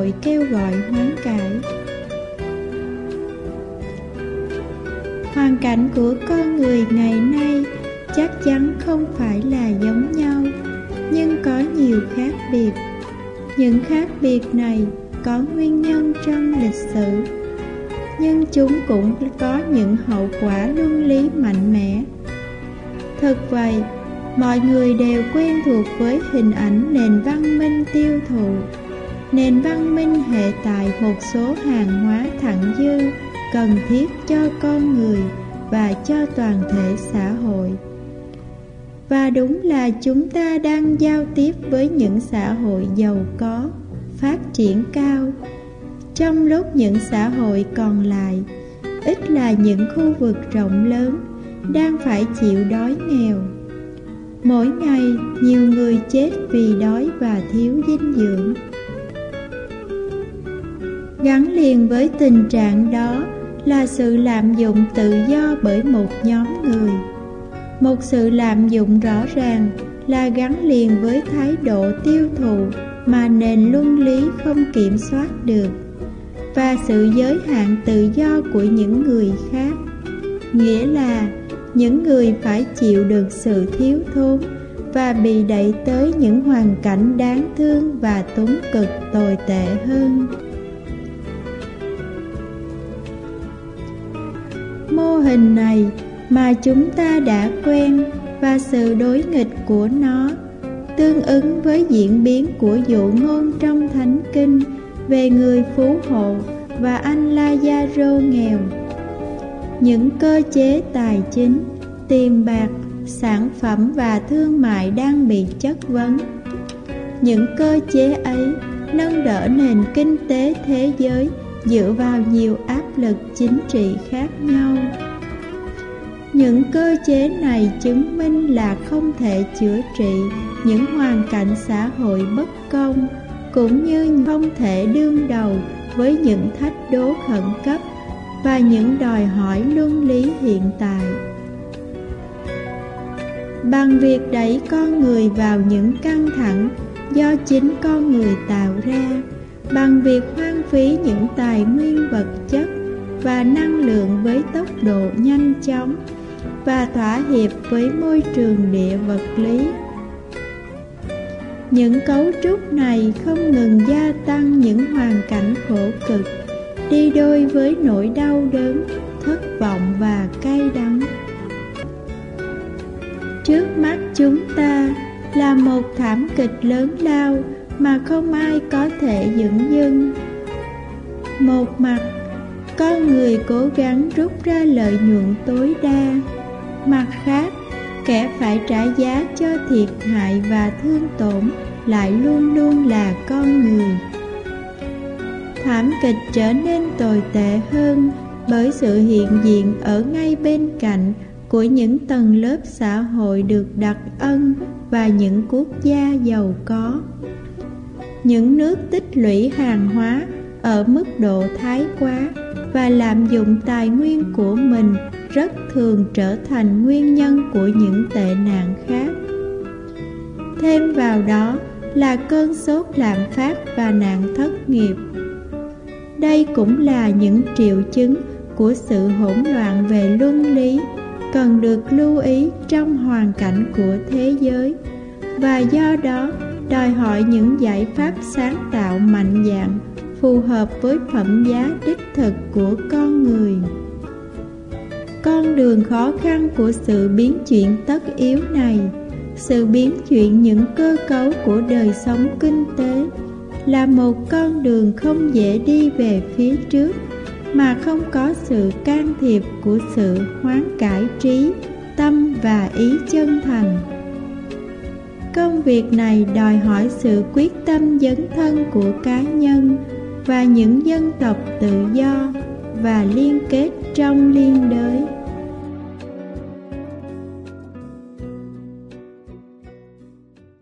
hội kêu gọi hoán cải. Hoàn cảnh của con người ngày nay chắc chắn không phải là giống nhau, nhưng có nhiều khác biệt. Những khác biệt này có nguyên nhân trong lịch sử, nhưng chúng cũng có những hậu quả luân lý mạnh mẽ. Thực vậy, mọi người đều quen thuộc với hình ảnh nền văn minh tiêu thụ, nền văn minh hệ tại một số hàng hóa thặng dư cần thiết cho con người và cho toàn thể xã hội. Và đúng là chúng ta đang giao tiếp với những xã hội giàu có, phát triển cao, trong lúc những xã hội còn lại, ít là những khu vực rộng lớn, đang phải chịu đói nghèo. Mỗi ngày, nhiều người chết vì đói và thiếu dinh dưỡng. Gắn liền với tình trạng đó là sự lạm dụng tự do bởi một nhóm người. Một sự lạm dụng rõ ràng là gắn liền với thái độ tiêu thụ mà nền luân lý không kiểm soát được, và sự giới hạn tự do của những người khác, nghĩa là những người phải chịu được sự thiếu thốn và bị đẩy tới những hoàn cảnh đáng thương và túng cực tồi tệ hơn. Mô hình này mà chúng ta đã quen và sự đối nghịch của nó tương ứng với diễn biến của dụ ngôn trong Thánh Kinh về người phú hộ và anh Lazaro nghèo. Những cơ chế tài chính, tiền bạc, sản phẩm và thương mại đang bị chất vấn. Những cơ chế ấy nâng đỡ nền kinh tế thế giới dựa vào nhiều áp lực chính trị khác nhau. Những cơ chế này chứng minh là không thể chữa trị những hoàn cảnh xã hội bất công, cũng như không thể đương đầu với những thách đố khẩn cấp và những đòi hỏi luân lý hiện tại. Bằng việc đẩy con người vào những căng thẳng do chính con người tạo ra, bằng việc hoang phí những tài nguyên vật chất và năng lượng với tốc độ nhanh chóng và thỏa hiệp với môi trường địa vật lý. Những cấu trúc này không ngừng gia tăng những hoàn cảnh khổ cực, đi đôi với nỗi đau đớn, thất vọng và cay đắng. Trước mắt chúng ta là một thảm kịch lớn lao mà không ai có thể dửng dưng. Một mặt, con người cố gắng rút ra lợi nhuận tối đa. Mặt khác, kẻ phải trả giá cho thiệt hại và thương tổn lại luôn luôn là con người. Thảm kịch trở nên tồi tệ hơn bởi sự hiện diện ở ngay bên cạnh của những tầng lớp xã hội được đặc ân và những quốc gia giàu có. Những nước tích lũy hàng hóa ở mức độ thái quá và lạm dụng tài nguyên của mình rất thường trở thành nguyên nhân của những tệ nạn khác. Thêm vào đó là cơn sốt lạm phát và nạn thất nghiệp. Đây cũng là những triệu chứng của sự hỗn loạn về luân lý cần được lưu ý trong hoàn cảnh của thế giới, và do đó đòi hỏi những giải pháp sáng tạo mạnh dạn phù hợp với phẩm giá đích thực của con người. Con đường khó khăn của sự biến chuyển tất yếu này, sự biến chuyển những cơ cấu của đời sống kinh tế, là một con đường không dễ đi về phía trước mà không có sự can thiệp của sự hoán cải trí, tâm và ý chân thành. Công việc này đòi hỏi sự quyết tâm dấn thân của cá nhân và những dân tộc tự do và liên kết trong liên đới.